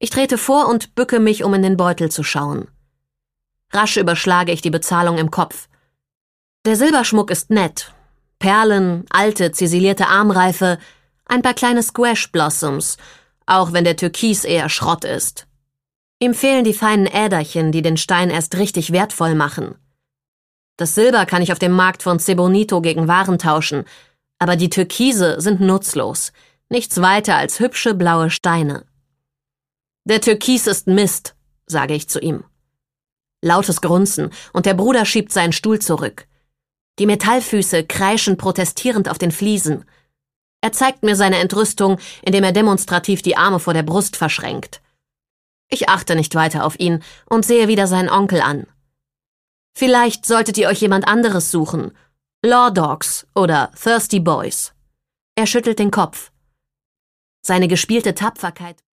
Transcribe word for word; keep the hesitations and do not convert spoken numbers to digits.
Ich trete vor und bücke mich, um in den Beutel zu schauen. Rasch überschlage ich die Bezahlung im Kopf. Der Silberschmuck ist nett. Perlen, alte, ziselierte Armreife, ein paar kleine Squash-Blossoms, auch wenn der Türkis eher Schrott ist. Ihm fehlen die feinen Äderchen, die den Stein erst richtig wertvoll machen. Das Silber kann ich auf dem Markt von Cebonito gegen Waren tauschen, aber die Türkise sind nutzlos, nichts weiter als hübsche blaue Steine. Der Türkis ist Mist, sage ich zu ihm. Lautes Grunzen, und der Bruder schiebt seinen Stuhl zurück. Die Metallfüße kreischen protestierend auf den Fliesen. Er zeigt mir seine Entrüstung, indem er demonstrativ die Arme vor der Brust verschränkt. Ich achte nicht weiter auf ihn und sehe wieder seinen Onkel an. Vielleicht solltet ihr euch jemand anderes suchen. Law Dogs oder Thirsty Boys. Er schüttelt den Kopf. Seine gespielte Tapferkeit